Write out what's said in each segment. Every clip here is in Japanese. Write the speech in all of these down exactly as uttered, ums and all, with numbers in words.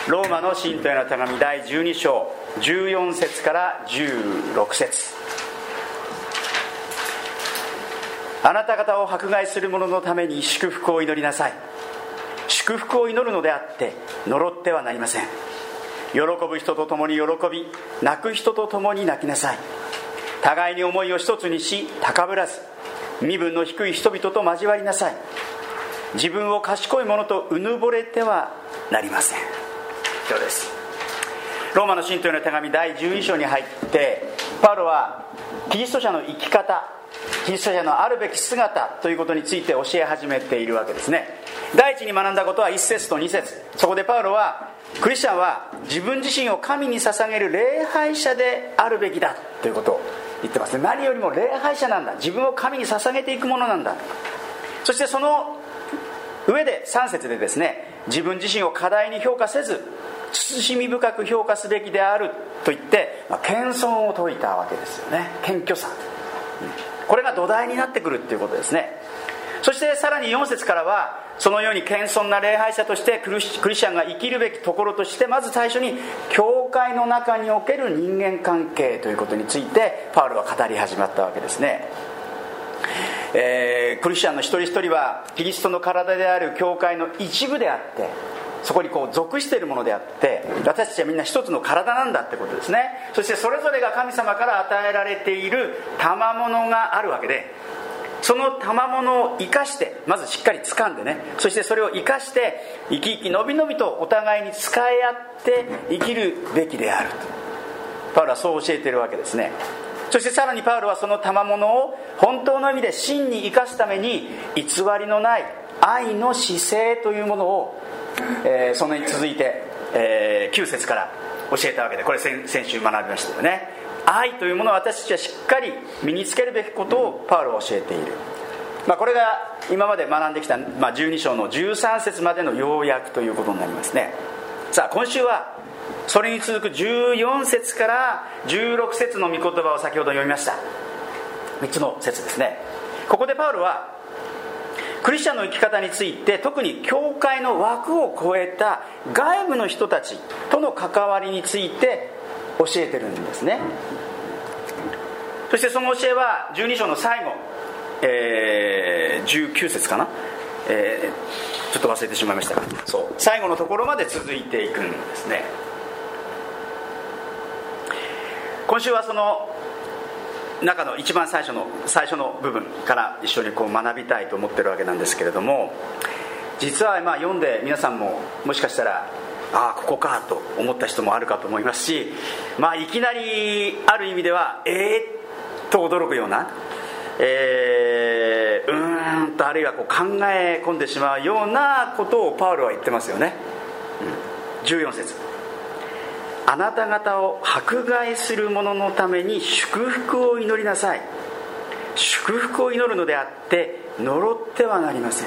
ローマの信徒への手紙だいじゅうに章じゅうよん節からじゅうろく節。あなた方を迫害する者のために祝福を祈りなさい。祝福を祈るのであって呪ってはなりません。喜ぶ人と共に喜び、泣く人と共に泣きなさい。互いに思いを一つにし高ぶらず、身分の低い人々と交わりなさい。自分を賢い者とうぬぼれてはなりません。以上です。ローマの信徒への手紙だいじゅうに章に入って、パウロはキリスト者の生き方、キリスト者のあるべき姿ということについて教え始めているわけですね。第一に学んだことはいち節とに節。そこでパウロはクリスチャンは自分自身を神に捧げる礼拝者であるべきだということを言ってますね。何よりも礼拝者なんだ、自分を神に捧げていくものなんだ。そしてその上でさん節でですね、自分自身を過大に評価せず慎み深く評価すべきであると言って、まあ、謙遜を説いたわけですよね。謙虚さ、これが土台になってくるということですね。そしてさらによん節からは、そのように謙遜な礼拝者としてクリスチャンが生きるべきところとして、まず最初に教会の中における人間関係ということについてパウロは語り始まったわけですね。えー、クリスチャンの一人一人はキリストの体である教会の一部であって、そこにこう属しているものであって、私たちはみんな一つの体なんだってことですね。そしてそれぞれが神様から与えられている賜物があるわけで、その賜物を生かして、まずしっかり掴んでね、そしてそれを生かして生き生きのびのびとお互いに使い合って生きるべきであるとパウロはそう教えているわけですね。そしてさらにパウロはその賜物を本当の意味で真に生かすために、偽りのない愛の姿勢というものを、えー、そのに続いて、えー、きゅう節から教えたわけで、これ 先, 先週学びましたよね。愛というものを私たちはしっかり身につけるべきことをパウロは教えている、まあ、これが今まで学んできた、まあ、じゅうに章のじゅうさん節までの要約ということになりますね。さあ今週はそれに続くじゅうよん節からじゅうろく節の御言葉を先ほど読みました。みっつの節ですね。ここでパウロはクリスチャンの生き方について、特に教会の枠を超えた外部の人たちとの関わりについて教えてるんですね。そしてその教えはじゅうに章の最後、えー、じゅうきゅう節かな、えー、ちょっと忘れてしまいましたが、そう最後のところまで続いていくんですね。今週はその中の一番最初の最初の部分から一緒にこう学びたいと思ってるわけなんですけれども、実はまあ読んで皆さんももしかしたら、ああここかと思った人もあるかと思いますし、まあいきなりある意味ではえーっと驚くような、えー、うーんとあるいはこう考え込んでしまうようなことをパウロは言ってますよね、うん、じゅうよん節、あなた方を迫害する者のために祝福を祈りなさい。祝福を祈るのであって呪ってはなりません。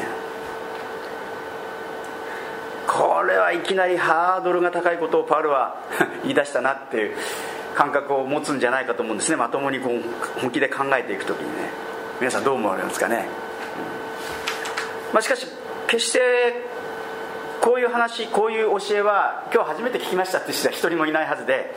これはいきなりハードルが高いことをパウロは言い出したなっていう感覚を持つんじゃないかと思うんですね。まともにこう本気で考えていくときにね。皆さんどう思われますかね、まあ、しかし決してこういう話、こういう教えは今日初めて聞きましたって人は一人もいないはずで、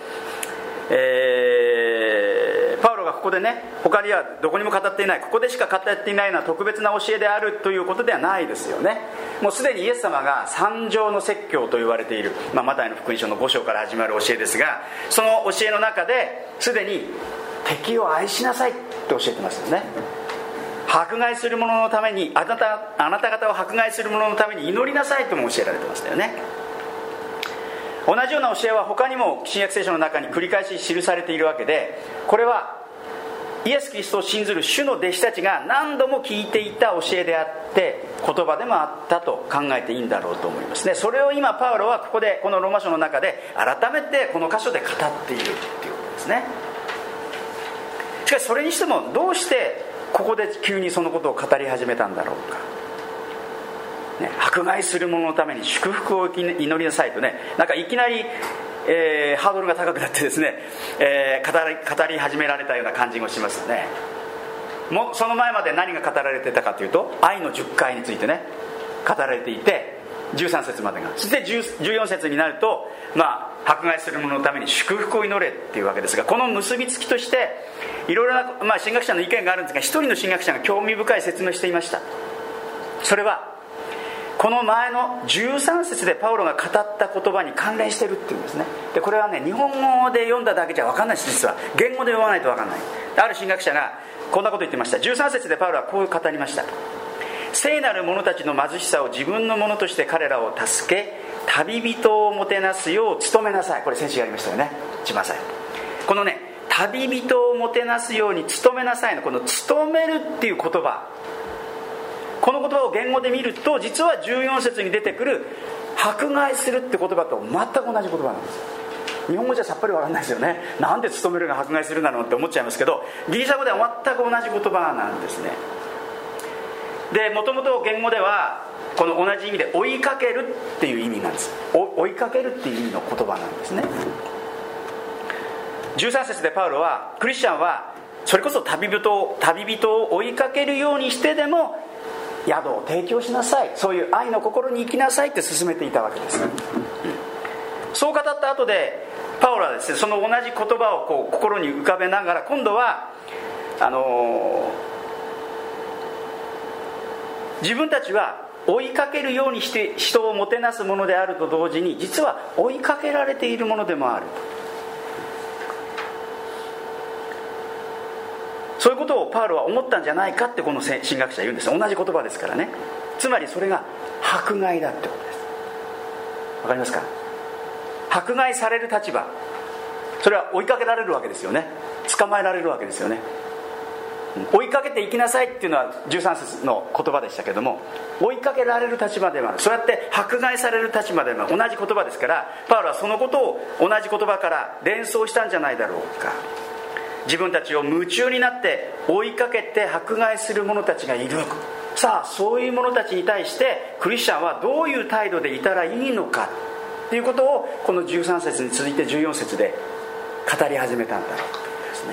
えー、パウロがここでね、他にはどこにも語っていない、ここでしか語っていないのは特別な教えであるということではないですよね。もうすでにイエス様が三条の説教と言われている、まあ、マタイの福音書のご章から始まる教えですが、その教えの中ですでに敵を愛しなさいと教えてますよね。迫害する者のために、あなた、あなた方を迫害する者のために祈りなさいとも教えられてましたよね。同じような教えは他にも新約聖書の中に繰り返し記されているわけで、これはイエス・キリストを信ずる主の弟子たちが何度も聞いていた教えであって、言葉でもあったと考えていいんだろうと思いますね。それを今パウロはここでこのローマ書の中で改めてこの箇所で語っているということですね。しかしそれにしてもどうしてここで急にそのことを語り始めたんだろうか、ね、迫害する者のために祝福を祈りなさいとね、なんかいきなり、えー、ハードルが高くなってですね、えー、語り、語り始められたような感じもしますよね。もうその前まで何が語られてたかというと、愛のじゅっかいについてね語られていて、 じゅうさん節までが。そしてじゅうよん節になると、まあ、迫害する者のために祝福を祈れっていうわけですが、この結びつきとしていろいろな、まあ、神学者の意見があるんですが、一人の神学者が興味深い説明をしていました。それはこの前のじゅうさん節でパウロが語った言葉に関連してるっていうんですね。でこれはね、日本語で読んだだけじゃ分かんないです。実は言語で読まないと分かんない。ある神学者がこんなこと言ってました。じゅうさん節でパウロはこう語りました。聖なる者たちの貧しさを自分のものとして彼らを助け、旅人をもてなすよう努めなさい。これ先週やりましたよね、一番最後。このね、旅人をもてなすように努めなさいのこの努めるっていう言葉、この言葉を言語で見ると、実はじゅうよん節に出てくる迫害するって言葉と全く同じ言葉なんです。日本語じゃさっぱり分かんないですよね。なんで努めるが迫害するなのって思っちゃいますけど、ギリシャ語では全く同じ言葉なんですね。で、もともと言語ではこの同じ意味で追いかけるっていう意味なんです。追いかけるっていう意味の言葉なんですね。じゅうさん節でパウロは、クリスチャンはそれこそ旅人を旅人を追いかけるようにしてでも宿を提供しなさい、そういう愛の心に生きなさいって勧めていたわけです、うん、そう語った後でパウロはですね、その同じ言葉をこう心に浮かべながら、今度はあのー、自分たちは追いかけるようにして人をもてなすものであると同時に、実は追いかけられているものでもある。そういうことをパウロは思ったんじゃないかってこの神学者は言うんです。同じ言葉ですからね。つまりそれが迫害だってことです。わかりますか？迫害される立場、それは追いかけられるわけですよね。捕まえられるわけですよね。追いかけていきなさいっていうのはじゅうさん節の言葉でしたけども、追いかけられる立場でもある。そうやって迫害される立場でもある。同じ言葉ですから、パウロはそのことを同じ言葉から連想したんじゃないだろうか。自分たちを夢中になって追いかけて迫害する者たちがいる。さあ、そういう者たちに対してクリスチャンはどういう態度でいたらいいのかということを、このじゅうさん節に続いてじゅうよん節で語り始めたんだろうということですね。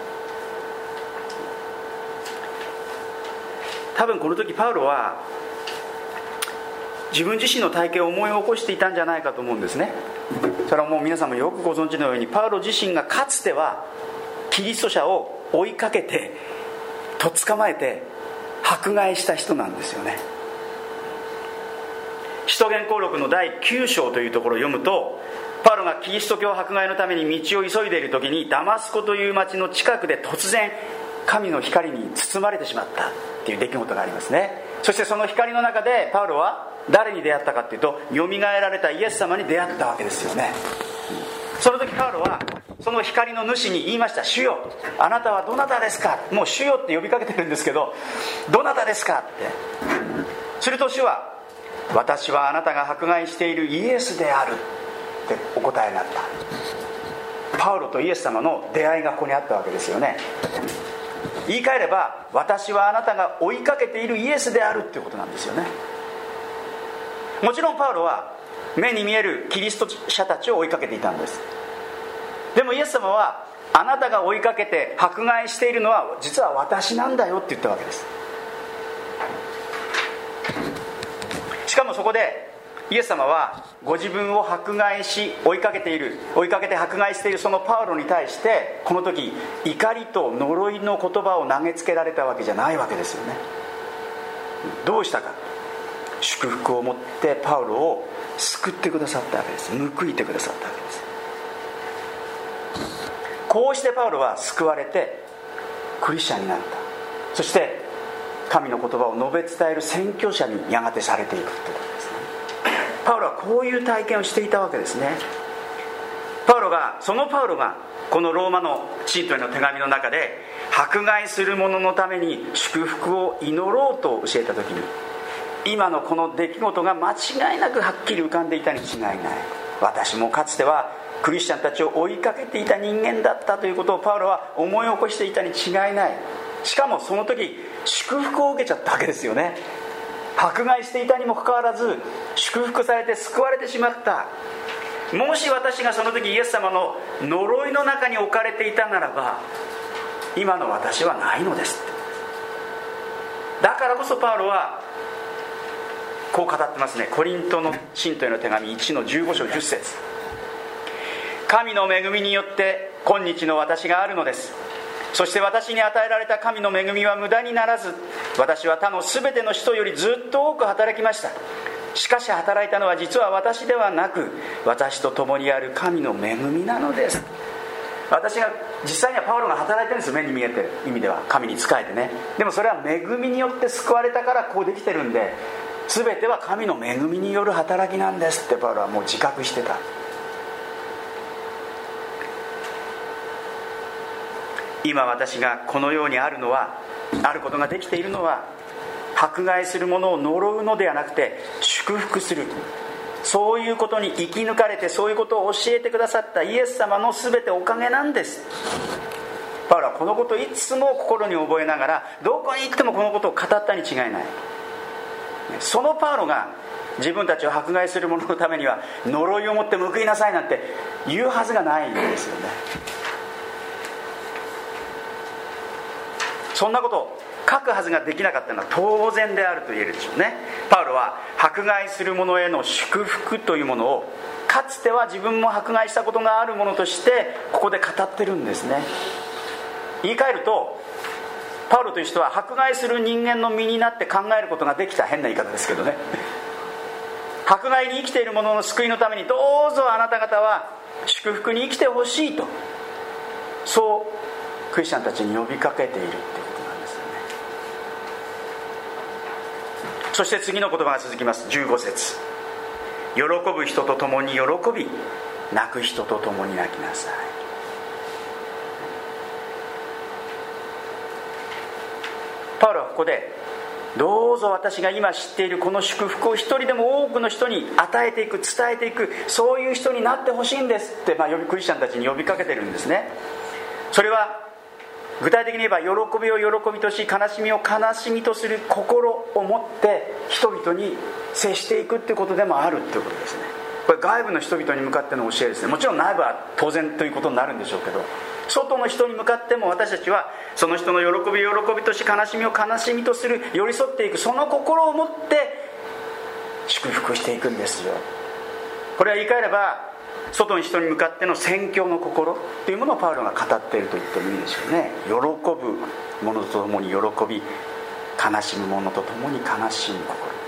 多分この時パウロは自分自身の体験を思い起こしていたんじゃないかと思うんですね。それはもう皆さんもよくご存知のように、パウロ自身がかつてはキリスト者を追いかけてとっ捕まえて迫害した人なんですよね。使徒言行録のだいきゅう章というところを読むと、パウロがキリスト教迫害のために道を急いでいる時に、ダマスコという町の近くで突然神の光に包まれてしまったっていう出来事がありますね。そしてその光の中でパウロは誰に出会ったかっていうと、よみがえられたイエス様に出会ったわけですよね。その時パウロはその光の主に言いました。主よ、あなたはどなたですか。もう主よって呼びかけてるんですけど、どなたですかって。すると主は、私はあなたが迫害しているイエスであるってお答えになった。パウロとイエス様の出会いがここにあったわけですよね。言い換えれば、私はあなたが追いかけているイエスであるっていうことなんですよね。もちろんパウロは目に見えるキリスト者たちを追いかけていたんです。でもイエス様は、あなたが追いかけて迫害しているのは実は私なんだよって言ったわけです。しかもそこでイエス様はご自分を迫害し追いかけている追いかけて迫害しているそのパウロに対して、この時怒りと呪いの言葉を投げつけられたわけじゃないわけですよね。どうしたか、祝福を持ってパウロを救ってくださったわけです。報いてくださったわけです。こうしてパウロは救われてクリスチャンになった。そして神の言葉を述べ伝える宣教者にやがてされていくということですね。パウロはこういう体験をしていたわけですね。パウロがそのパウロがこのローマの信徒への手紙の中で、迫害する者のために祝福を祈ろうと教えた時に、今のこの出来事が間違いなくはっきり浮かんでいたに違いない。私もかつてはクリスチャンたちを追いかけていた人間だったということをパウロは思い起こしていたに違いない。しかもその時祝福を受けちゃったわけですよね。迫害していたにもかかわらず祝福されて救われてしまった。もし私がその時イエス様の呪いの中に置かれていたならば、今の私はないのです。だからこそパウロはこう語ってますね。コリントの信徒への手紙いちのじゅうご章じゅっ節。神の恵みによって今日の私があるのです。そして私に与えられた神の恵みは無駄にならず、私は他のすべての人よりずっと多く働きました。しかし働いたのは実は私ではなく、私と共にある神の恵みなのです。私が実際にはパウロが働いてるんですよ、目に見えてる意味では。神に仕えてね。でもそれは恵みによって救われたからこうできてるんで、全ては神の恵みによる働きなんですってパウロはもう自覚してた。今私がこのようにあるのは、あることができているのは、迫害する者を呪うのではなくて祝福する、そういうことに生き抜かれて、そういうことを教えてくださったイエス様の全ておかげなんです。パウロはこのことをいつも心に覚えながら、どこに行ってもこのことを語ったに違いない。そのパウロが自分たちを迫害する者のためには呪いをもって報いなさいなんて言うはずがないんですよね。そんなことを書くはずができなかったのは当然であると言えるでしょうね。パウロは迫害する者への祝福というものを、かつては自分も迫害したことがあるものとしてここで語ってるんですね。言い換えると、パウロという人は迫害する人間の身になって考えることができた。変な言い方ですけどね。迫害に生きている者の救いのためにどうぞあなた方は祝福に生きてほしいと、そうクリスチャンたちに呼びかけているっていうことなんですよね。そして次の言葉が続きます。じゅうご節。喜ぶ人と共に喜び、泣く人と共に泣きなさい。パウロはここで、どうぞ私が今知っているこの祝福を一人でも多くの人に与えていく、伝えていく、そういう人になってほしいんですって、まあ、クリスチャンたちに呼びかけてるんですね。それは具体的に言えば、喜びを喜びとし、悲しみを悲しみとする心を持って人々に接していくっていうことでもあるっていうことですね。これ外部の人々に向かっての教えですね。もちろん内部は当然ということになるんでしょうけど、外の人に向かっても私たちはその人の喜びを喜びとし、悲しみを悲しみとする、寄り添っていく、その心を持って祝福していくんですよ。これは言い換えれば、外の人に向かっての宣教の心というものをパウロが語っていると言ってもいいでしょうね。喜ぶ者と共に喜び、悲しむ者と共に悲しむ心です。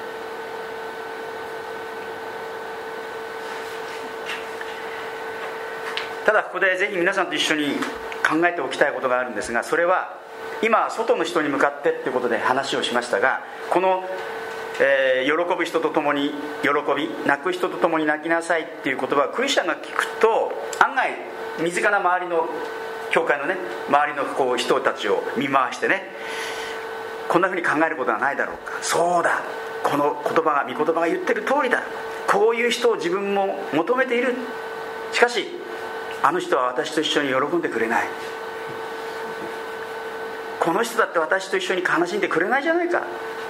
ただここでぜひ皆さんと一緒に考えておきたいことがあるんですが、それは今外の人に向かってということで話をしましたが、このえー、喜ぶ人と共に喜び、泣く人と共に泣きなさいっていう言葉は、クリスチャンが聞くと案外身近な周りの教会のね、周りのこう人たちを見回してね、こんなふうに考えることはないだろうか、そうだ、この言葉が御言葉が言ってる通りだ、こういう人を自分も求めている、しかしあの人は私と一緒に喜んでくれない、この人だって私と一緒に悲しんでくれないじゃないか、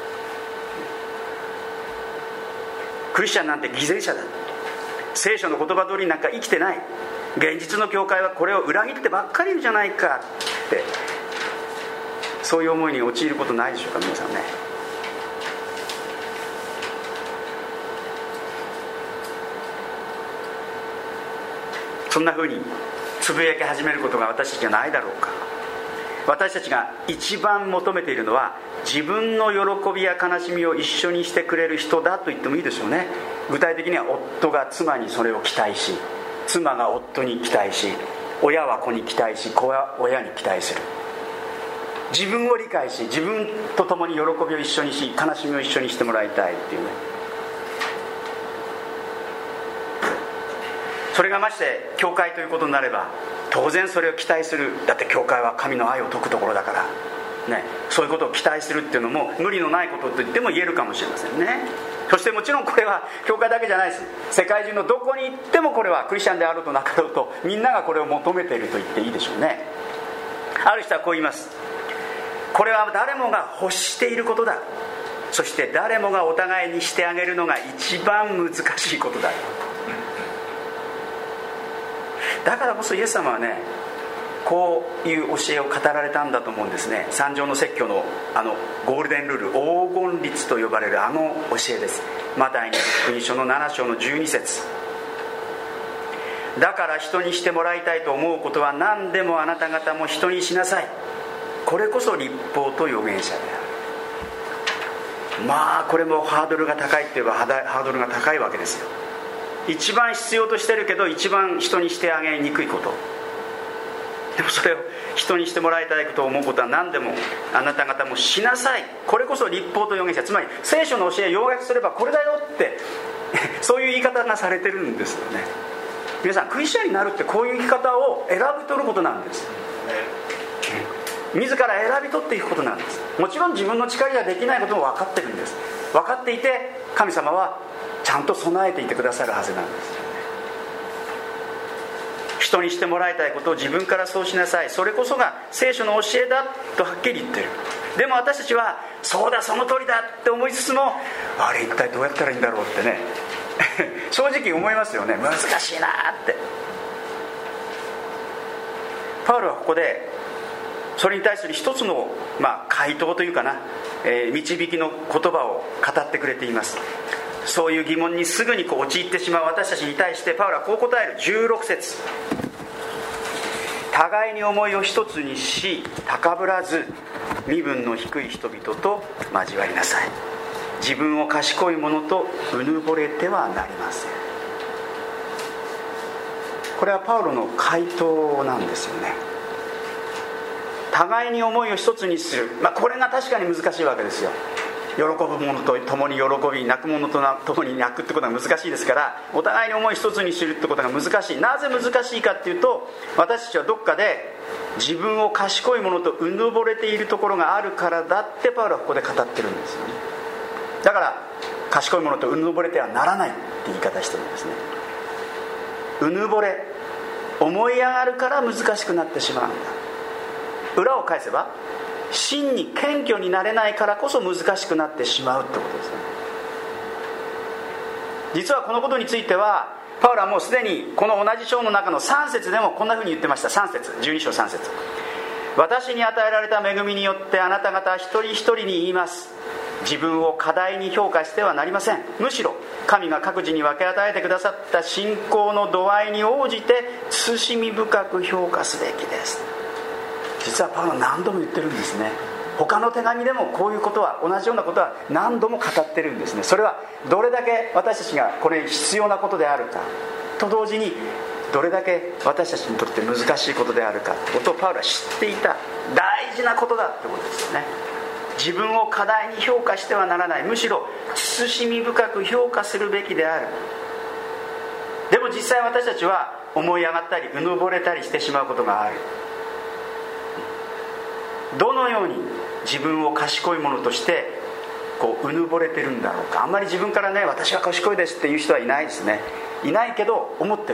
クリスチャンなんて偽善者だ、聖書の言葉通りなんか生きてない、現実の教会はこれを裏切ってばっかりいるじゃないかって、そういう思いに陥ることないでしょうか皆さんね。そんな風につぶやき始めることが私たちじゃないだろうか。私たちが一番求めているのは、自分の喜びや悲しみを一緒にしてくれる人だと言ってもいいでしょうね。具体的には夫が妻にそれを期待し、妻が夫に期待し、親は子に期待し、子は親に期待する。自分を理解し、自分と共に喜びを一緒にし、悲しみを一緒にしてもらいたいっていうね。それがまして教会ということになれば、当然それを期待する。だって教会は神の愛を説くところだからね、そういうことを期待するっていうのも無理のないことと言っても言えるかもしれませんね。そしてもちろんこれは教会だけじゃないです。世界中のどこに行ってもこれはクリスチャンであろうとなかろうと、みんながこれを求めていると言っていいでしょうね。ある人はこう言います。これは誰もが欲していることだ。そして誰もがお互いにしてあげるのが一番難しいことだ。だからこそイエス様はね、 こういう教えを語られたんだと思うんですね。三条の説教のあのゴールデンルール、黄金律と呼ばれるあの教えです。マタイの福音書のなな章のじゅうに節、だから人にしてもらいたいと思うことは何でもあなた方も人にしなさい。これこそ律法と預言者である。まあこれもハードルが高いって言えばハードルが高いわけですよ。一番必要としてるけど一番人にしてあげにくいこと、でもそれを人にしてもらいたいことを思うことは何でもあなた方もしなさい。これこそ律法と預言者、つまり聖書の教えを要約すればこれだよってそういう言い方がされてるんですよね。皆さん、クリスチャンになるってこういう生き方を選び取ることなんです。自ら選び取っていくことなんです。もちろん自分の力ではできないことも分かってるんです。分かっていて神様はちゃんと備えていてくださるはずなんです。人にしてもらいたいことを自分からそうしなさい。それこそが聖書の教えだとはっきり言ってる。でも私たちはそうだその通りだって思いつつも、あれ一体どうやったらいいんだろうってね正直思いますよね。難しいなって。パウロはここでそれに対する一つの、まあ、回答というかな、えー、導きの言葉を語ってくれています。そういう疑問にすぐにこう陥ってしまう私たちに対してパウロはこう答える。じゅうろく節、互いに思いを一つにし高ぶらず身分の低い人々と交わりなさい。自分を賢い者とうぬぼれてはなりません。これはパウロの回答なんですよね。互いに思いを一つにする、まあ、これが確かに難しいわけですよ。喜ぶ者と共に喜び、泣く者と共に泣くってことが難しいですから、お互いに思い一つにするってことが難しい。なぜ難しいかっていうと、私たちはどっかで自分を賢い者とうぬぼれているところがあるからだってパウロはここで語ってるんですよね。だから賢い者とうぬぼれてはならないって言い方してるんですね。うぬぼれ、思い上がるから難しくなってしまうんだ。裏を返せば真に謙虚になれないからこそ難しくなってしまうってことですね。実はこのことについてはパウロはもうすでにこの同じ章の中のさん節でもこんなふうに言ってました。さん節、じゅうに章さん節、私に与えられた恵みによってあなた方一人一人に言います。自分を過大に評価してはなりません。むしろ神が各自に分け与えてくださった信仰の度合いに応じて慎み深く評価すべきです。実はパウロは何度も言ってるんですね。他の手紙でもこういうことは、同じようなことは何度も語ってるんですね。それはどれだけ私たちがこれ必要なことであるかと同時に、どれだけ私たちにとって難しいことであるかってことをパウロは知っていた。大事なことだってことですよね。自分を過大に評価してはならない。むしろ慎み深く評価するべきである。でも実際私たちは思い上がったりうぬぼれたりしてしまうことがある。どのように自分を賢いものとしてこううぬぼれてるんだろうか。あんまり自分からね、私は賢いですっていう人はいないですね。いないけど思ってる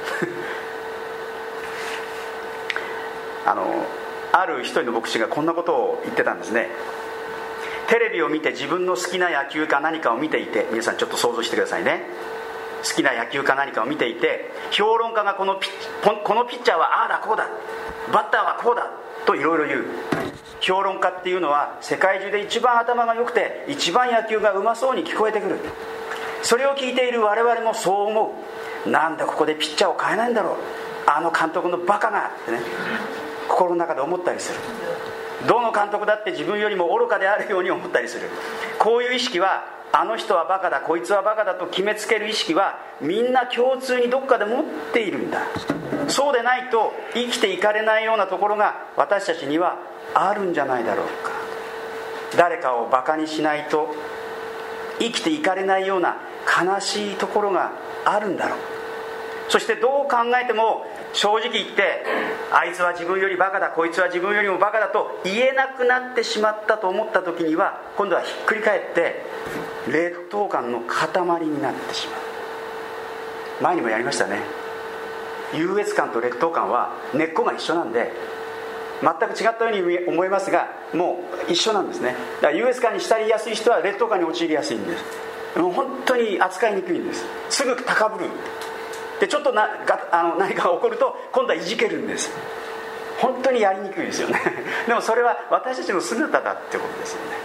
あのある一人の牧師がこんなことを言ってたんですね。テレビを見て自分の好きな野球か何かを見ていて、皆さんちょっと想像してくださいね。好きな野球か何かを見ていて、評論家がこのピッ、このピッチャーはああだこうだ、バッターはこうだといろいろ言う。評論家っていうのは世界中で一番頭が良くて一番野球がうまそうに聞こえてくる。それを聞いている我々もそう思う。なんでここでピッチャーを変えないんだろう、あの監督のバカがってね、心の中で思ったりする。どの監督だって自分よりも愚かであるように思ったりする。こういう意識は、あの人はバカだ、こいつはバカだと決めつける意識はみんな共通にどっかで持っているんだ。そうでないと生きていかれないようなところが私たちにはあるんじゃないだろうか。誰かをバカにしないと生きていかれないような悲しいところがあるんだろう。そしてどう考えても正直言って、あいつは自分よりバカだ、こいつは自分よりもバカだと言えなくなってしまったと思った時には、今度はひっくり返って劣等感の塊になってしまう。前にもやりましたね。優越感と劣等感は根っこが一緒なんで、全く違ったように思いますが、もう一緒なんですね。だから優越感に浸りやすい人は劣等感に陥りやすいんです。もう本当に扱いにくいんです。すぐ高ぶる。でちょっとながあの何かが起こると今度はいじけるんです。 本当にやりにくいですよねでもそれは私たちの姿だってことですよね。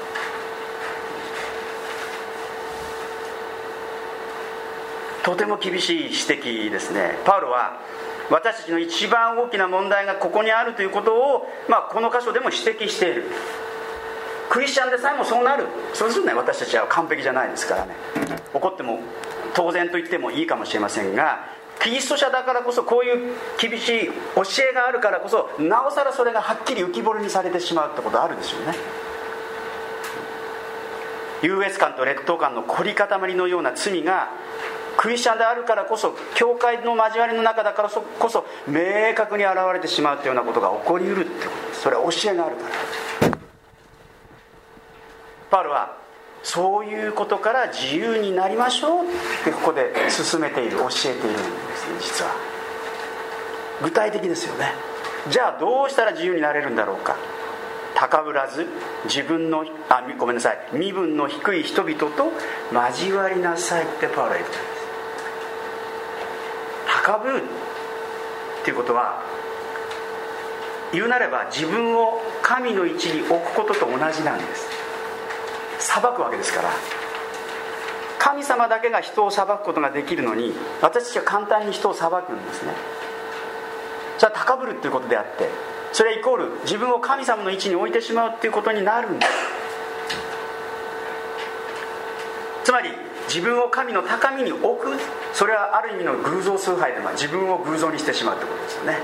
とても厳しい指摘ですね。パウロは私たちの一番大きな問題がここにあるということを、まあ、この箇所でも指摘している。クリスチャンでさえもそうなる。そうするとね、私たちは完璧じゃないですからね、怒っても当然と言ってもいいかもしれませんが、キリスト者だからこそ、こういう厳しい教えがあるからこそ、なおさらそれがはっきり浮き彫りにされてしまうってことあるでしょうね。優越感と劣等感の凝り固のような罪がクリスチャンであるからこそ、教会の交わりの中だからこそ明確に現れてしまうというようなことが起こりうるってことです。それは教えがあるから。パウロはそういうことから自由になりましょうってここで進めている、教えているんですね。実は具体的ですよね。じゃあどうしたら自由になれるんだろうか。高ぶらず自分のあごめんなさい身分の低い人々と交わりなさいってパウロは言ってるんです。高ぶるっていうことは、言うなれば自分を神の位置に置くことと同じなんです。裁くわけですから。神様だけが人を裁くことができるのに、私たちは簡単に人を裁くんですね。じゃあ高ぶるっていうことであって、それイコール自分を神様の位置に置いてしまうっていうことになるんです。つまり自分を神の高みに置く、それはある意味の偶像崇拝で、まあ自分を偶像にしてしまうってことですよね。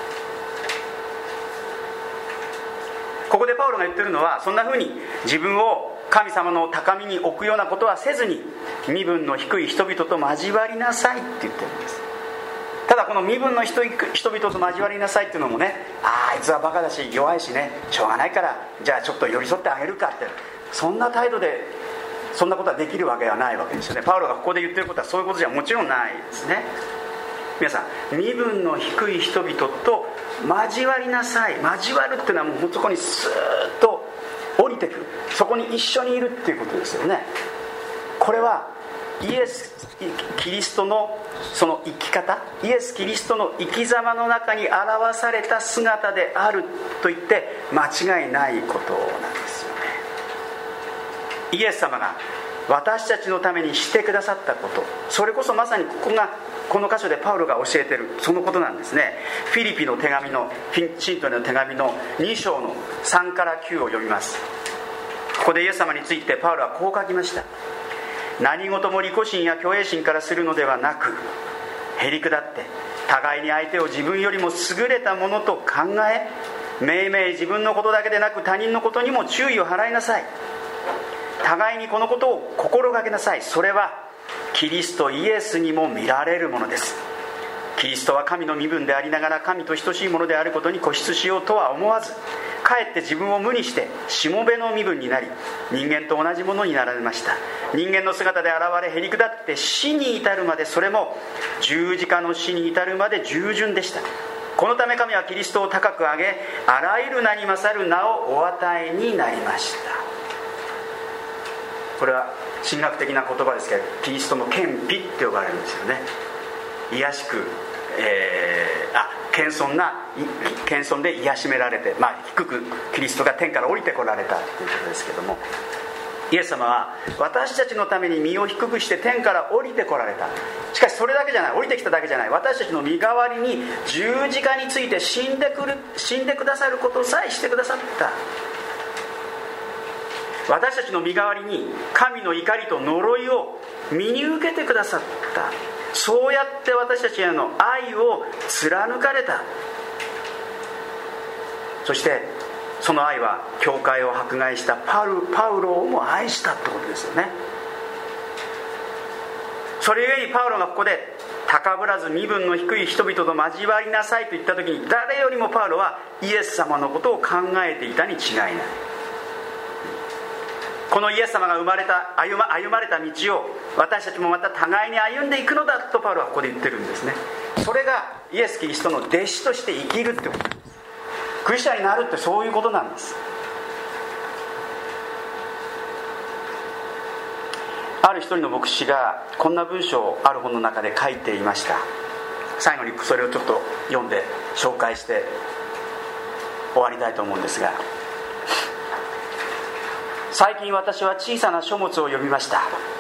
ここでパウロが言ってるのは、そんな風に自分を神様の高みに置くようなことはせずに、身分の低い人々と交わりなさいって言ってるんです。ただこの身分の人々と交わりなさいっていうのもね、ああいつはバカだし弱いしね、しょうがないからじゃあちょっと寄り添ってあげるかって、そんな態度でそんなことはできるわけはないわけですよね。パウロがここで言ってることはそういうことじゃもちろんないですね。皆さん、身分の低い人々と交わりなさい。交わるっていうのはもうそこにスーッと降りてくる、そこに一緒にいるっていうことですよね。これはイエスキリストのその生き方、イエスキリストの生き様の中に表された姿であると言って間違いないことなんですよね。イエス様が私たちのためにしてくださったこと、それこそまさにここがこの箇所でパウロが教えているそのことなんですね。フィリピの手紙の信徒への手紙のに章のさんからきゅうを読みます。ここでイエス様についてパウロはこう書きました。何事も利己心や虚栄心からするのではなく、へりくだって互いに相手を自分よりも優れたものと考え、めいめい自分のことだけでなく他人のことにも注意を払いなさい。互いにこのことを心がけなさい。それはキリストイエスにも見られるものです。キリストは神の身分でありながら神と等しいものであることに固執しようとは思わず、かえって自分を無にしてしもべの身分になり、人間と同じものになられました。人間の姿で現れ、へりくだって死に至るまで、それも十字架の死に至るまで従順でした。このため神はキリストを高く上げ、あらゆる名に勝る名をお与えになりました。これは神学的な言葉ですけど、キリストの謙卑って呼ばれるんですよね。卑しく、えー、あ謙遜な謙遜で癒しめられて、まあ、低くキリストが天から降りてこられたということですけども、イエス様は私たちのために身を低くして天から降りてこられた。しかしそれだけじゃない、降りてきただけじゃない、私たちの身代わりに十字架について死んでくる死んでくださることさえしてくださった。私たちの身代わりに神の怒りと呪いを身に受けてくださった。そうやって私たちへの愛を貫かれた。そしてその愛は教会を迫害したパウ、パウロをも愛したってことですよね。それゆえにパウロがここで高ぶらず身分の低い人々と交わりなさいと言った時に、誰よりもパウロはイエス様のことを考えていたに違いない。このイエス様が生まれた 歩, ま歩まれた道を私たちもまた互いに歩んでいくのだとパウロはここで言ってるんですね。それがイエス・キリストの弟子として生きるってことです。クリスチャンになるってそういうことなんです。ある一人の牧師がこんな文章をある本の中で書いていました。最後にそれをちょっと読んで紹介して終わりたいと思うんですが、最近私は小さな書物を読みました。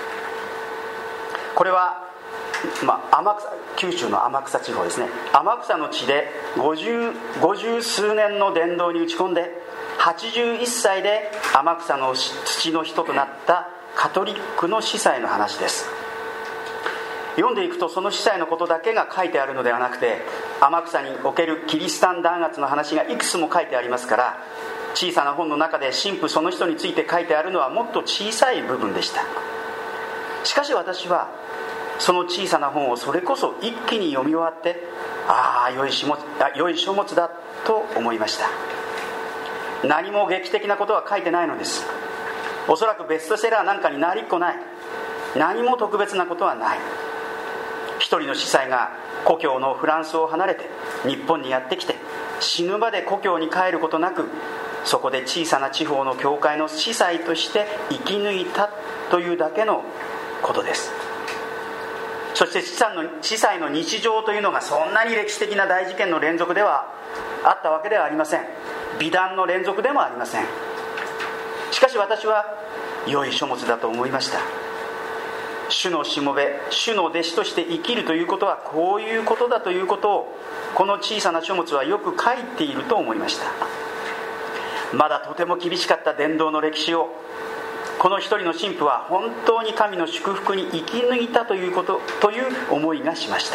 これは、まあ、天草九州の天草地方ですね。天草の地で五十、五十数年の伝道に打ち込んではちじゅういっさいで天草の土の人となったカトリックの司祭の話です。読んでいくとその司祭のことだけが書いてあるのではなくて、天草におけるキリシタン弾圧の話がいくつも書いてありますから、小さな本の中で神父その人について書いてあるのはもっと小さい部分でした。しかし私はその小さな本をそれこそ一気に読み終わって、ああ良い書物、良い書物だと思いました。何も劇的なことは書いてないのです。おそらくベストセラーなんかになりっこない。何も特別なことはない。一人の司祭が故郷のフランスを離れて日本にやってきて、死ぬまで故郷に帰ることなく、そこで小さな地方の教会の司祭として生き抜いたというだけのことです。そして司祭の日常というのがそんなに歴史的な大事件の連続ではあったわけではありません。美談の連続でもありません。しかし私は良い書物だと思いました。主のしもべ、主の弟子として生きるということはこういうことだということを、この小さな書物はよく書いていると思いました。まだとても厳しかった伝道の歴史を、この一人の神父は本当に神の祝福に生き抜いたということという思いがしました。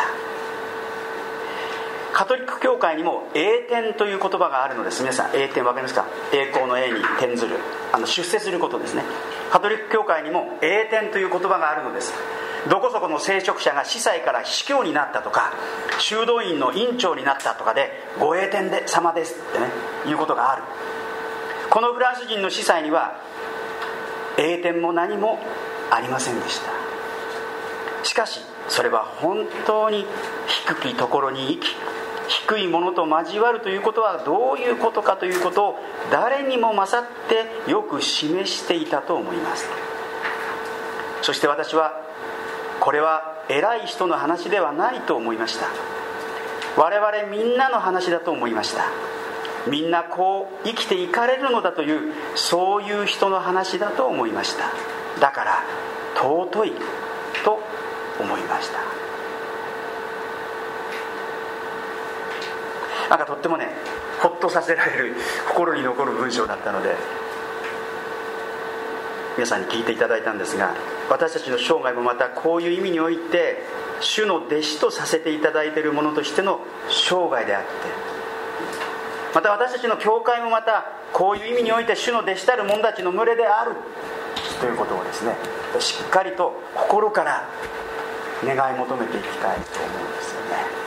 カトリック教会にも栄転という言葉があるのです。皆さん、栄転分かりますか？栄光の栄に転ずる、あの出世することですね。カトリック教会にも栄転という言葉があるのです。どこそこの聖職者が司祭から司教になったとか、修道院の院長になったとかで、ご栄転で様ですってね、いうことがある。このフランス人の司祭には栄転も何もありませんでした。しかしそれは本当に低きところに生き、低いものと交わるということはどういうことかということを誰にも勝ってよく示していたと思います。そして私はこれは偉い人の話ではないと思いました。我々みんなの話だと思いました。みんなこう生きていかれるのだという、そういう人の話だと思いました。だから尊いと思いました。なんかとってもね、ほっとさせられる、心に残る文章だったので皆さんに聞いていただいたんですが、私たちの生涯もまたこういう意味において主の弟子とさせていただいているものとしての生涯であって、また私たちの教会もまたこういう意味において主の弟子たる者たちの群れであるということをですね、しっかりと心から願い求めていきたいと思うんですよね。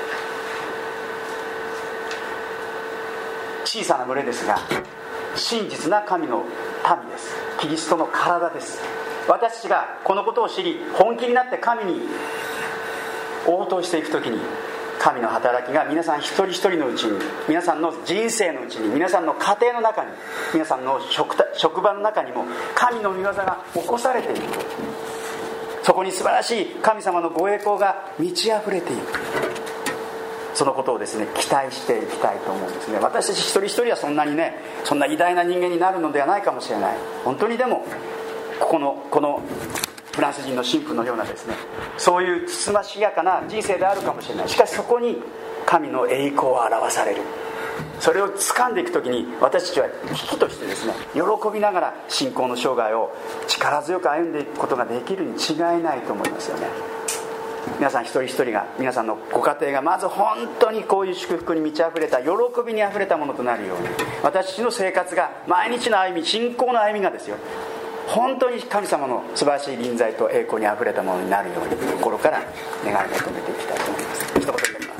小さな群れですが真実な神の民です。キリストの体です。私たちがこのことを知り、本気になって神に応答していくときに、神の働きが皆さん一人一人のうちに、皆さんの人生のうちに、皆さんの家庭の中に、皆さんの 職, 職場の中にも神の御業が起こされていく。そこに素晴らしい神様のご栄光が満ち溢れていく。そのことをですね、期待していきたいと思うんですね。私たち一人一人はそんなにね、そんな偉大な人間になるのではないかもしれない。本当にでもここのこのフランス人の神父のようなですね、そういうつつましやかな人生であるかもしれない。しかしそこに神の栄光を表される。それを掴んでいくときに、私たちは危機としてですね、喜びながら信仰の生涯を力強く歩んでいくことができるに違いないと思いますよね。皆さん一人一人が、皆さんのご家庭がまず本当にこういう祝福に満ち溢れた、喜びに溢れたものとなるように、私たちの生活が、毎日の歩み、信仰の歩みがですよ、本当に神様の素晴らしい臨在と栄光にあふれたものになるように、心から願い求めていきたいと思います。一言で言います。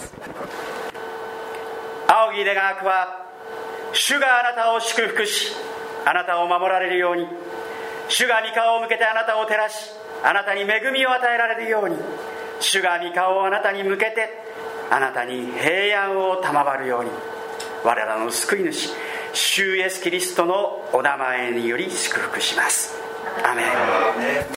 仰ぎ願わくは、主があなたを祝福し、あなたを守られるように、主が御顔を向けてあなたを照らし、あなたに恵みを与えられるように、主が御顔をあなたに向けてあなたに平安を賜るように、我らの救い主主イエスキリストのお名前により祝福します。アメン。